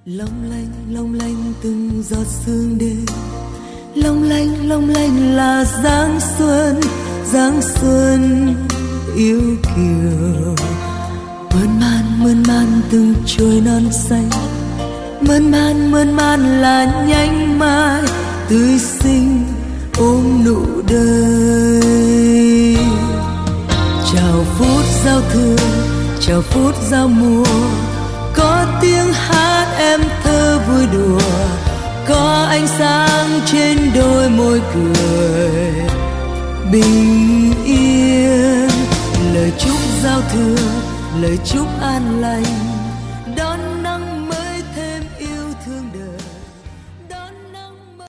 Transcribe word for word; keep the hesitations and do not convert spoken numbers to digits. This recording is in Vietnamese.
Long lanh long lanh từng giọt sương đêm, long lanh long lanh là giáng xuân, giáng xuân yêu kiều. Mơn man mơn man từng chồi non xanh, mơn man mơn man là nhánh mai tươi xinh ôm nụ đời. Chào phút giao thừa, chào phút giao mùa, có tiếng hát em thơ vui đùa, có ánh sáng trên đôi môi cười bình yên. Lời chúc giao thừa, lời chúc an lành,